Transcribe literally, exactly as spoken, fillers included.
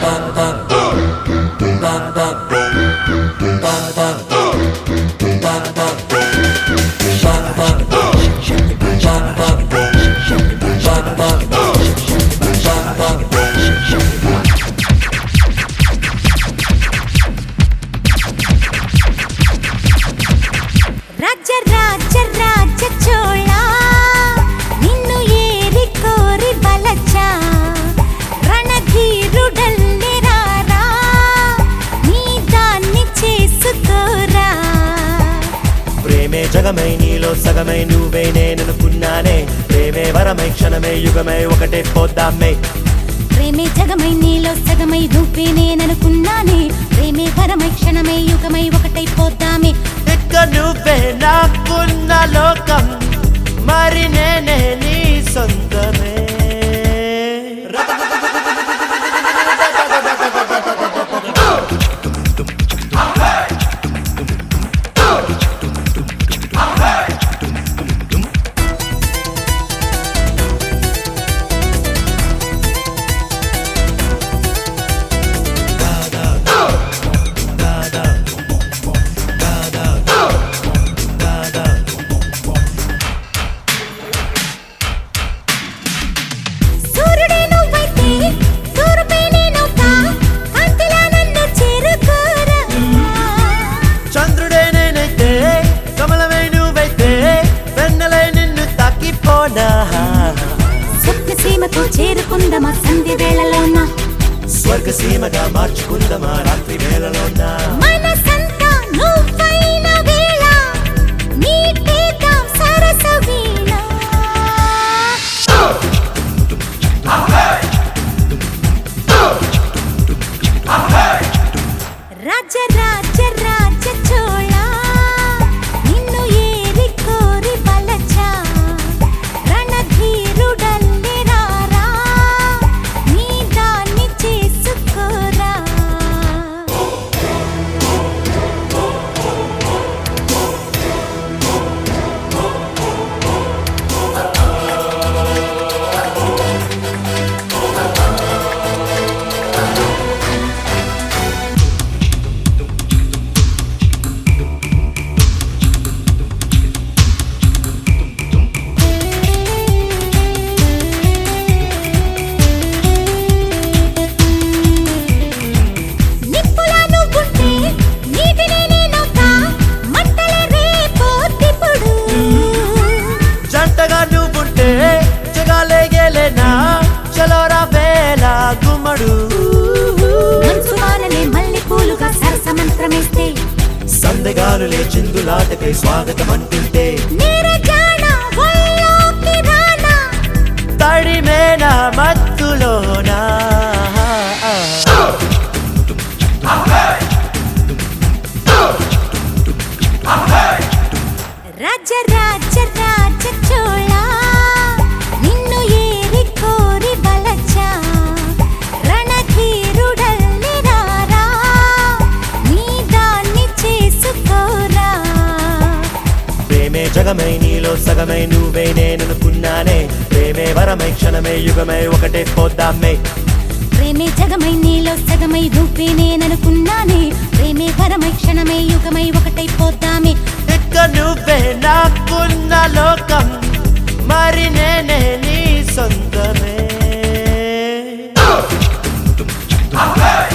జగమై నీలో సగమై నువ్వే నేననుకున్నానే ప్రేమే వరమై క్షణమై యుగమై ఒకటే పోద్దామే ప్రేమే జగమై నీలో సగమై నువ్వే నేననుకున్నానే ప్రేమే వరమై క్షణమై యుగమై ఒకటై పోద్దామే ఇక నువ్వే నాకున్న లోకం మరి నేనే నీ సొంతమే చేరుకుందమా సంధ్య వేళలోన స్వర్గ సీమగా మార్చుకుందమా రాత్రి వేళలోన మనసంతా నువ్వైన వేళ నీటేద్దాం సరస వీణ రాజ రాజ రాజ చోళ నిన్ను ఏరి కోరి బలచా రణధీరుడల్ చలోరా వేళ గుమ్మడు మనసువానలే మల్లె పూలుగా సరస మంత్రమేస్తే సందగాలులే చిందులాటకై స్వాగతం అంటుంటే తడిమేన మత్తులోనా రాజ రాజ రాజ చోళ నిన్ను ఏరి కోరి బలచా రణధీరుడల్లి రారా నీ దాన్ని చేసుకోరా ప్రేమే జగమై నీలో సగమై నువ్వే నేననుకున్నానే ప్రేమే వరమై క్షణమై యుగమై ఒకటే పోద్దామే ప్రేమే జగమై నీలో సగమై నువ్వే నేననుకున్నానే ప్రేమే వరమై క్షణమై యుగమై ఒకటై పోద్దామే ఇక నువ్వే నాకున్న లోకం మరి నేనే నీ సొంతమే